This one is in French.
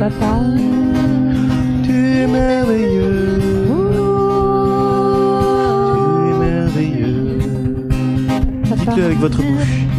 papa. Tu es merveilleux. Tu es merveilleux. Papa. Dites-le avec votre bouche.